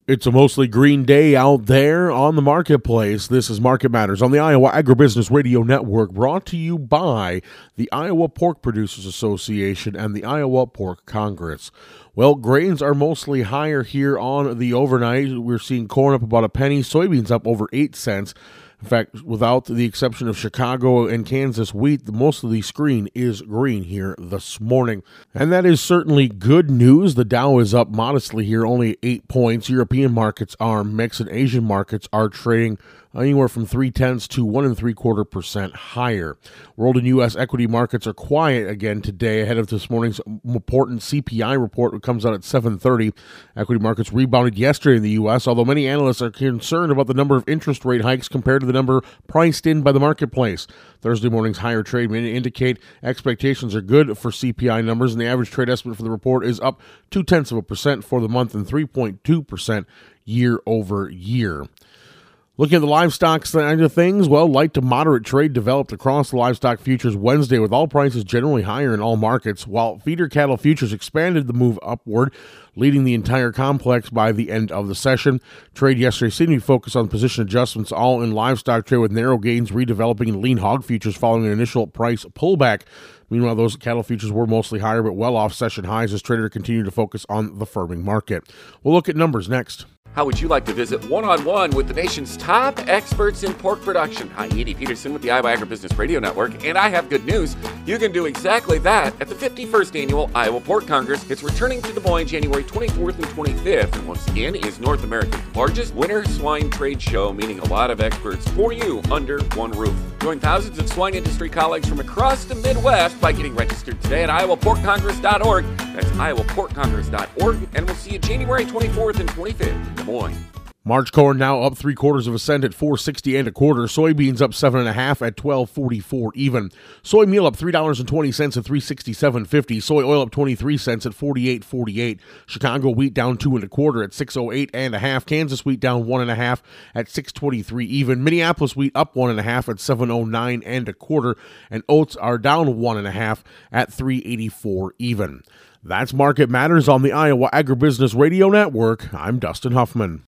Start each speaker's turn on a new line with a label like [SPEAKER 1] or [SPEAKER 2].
[SPEAKER 1] It's a mostly green day out there on the marketplace. This is Market Matters on the Iowa Agribusiness Radio Network, brought to you by the Iowa Pork Producers Association and the Iowa Pork Congress. Well, grains are mostly higher here on the overnight. We're seeing corn up about a penny, soybeans up over 8 cents. In fact, without the exception of Chicago and Kansas wheat, most of the screen is green here this morning. And that is certainly good news. The Dow is up modestly here, only 8 points. European markets are mixed, and Asian markets are trading anywhere from 0.3 to 1 3/4% higher. World and U.S. equity markets are quiet again today ahead of this morning's important CPI report that comes out at 7:30. Equity markets rebounded yesterday in the U.S., although many analysts are concerned about the number of interest rate hikes compared to the number priced in by the marketplace. Thursday morning's higher trade may indicate expectations are good for CPI numbers, and the average trade estimate for the report is up 0.2% for the month and 3.2% year over year. Looking at the livestock side of things, light to moderate trade developed across the livestock futures Wednesday, with all prices generally higher in all markets, while feeder cattle futures expanded the move upward, leading the entire complex by the end of the session. Trade yesterday seemed to be focused on position adjustments, all in livestock trade, with narrow gains redeveloping in lean hog futures following an initial price pullback. Meanwhile, those cattle futures were mostly higher, but well off session highs as traders continued to focus on the firming market. We'll look at numbers next.
[SPEAKER 2] How would you like to visit one-on-one with the nation's top experts in pork production? Hi, Edie Peterson with the Iowa Agribusiness Radio Network, and I have good news. You can do exactly that at the 51st Annual Iowa Pork Congress. It's returning to Des Moines January 24th and 25th, and once again is North America's largest winter swine trade show, meaning a lot of experts for you under one roof. Join thousands of swine industry colleagues from across the Midwest by getting registered today at iowaporkcongress.org. That's iowaporkcongress.org, and we'll see you January 24th and 25th in Des Moines.
[SPEAKER 1] March corn now up 0.75 cents at $4.60 1/4. Soybeans up 7.5 at $12.44 even. Soy meal up $3.20 at $3.6750. Soy oil up 23 cents at $48.48. Chicago wheat down 2 1/4 at $6.08 1/2. Kansas wheat down 1.5 at $6.23 even. Minneapolis wheat up 1.5 at $7.09 1/4. And oats are down 1.5 at $3.84 even. That's Market Matters on the Iowa Agribusiness Radio Network. I'm Dustin Huffman.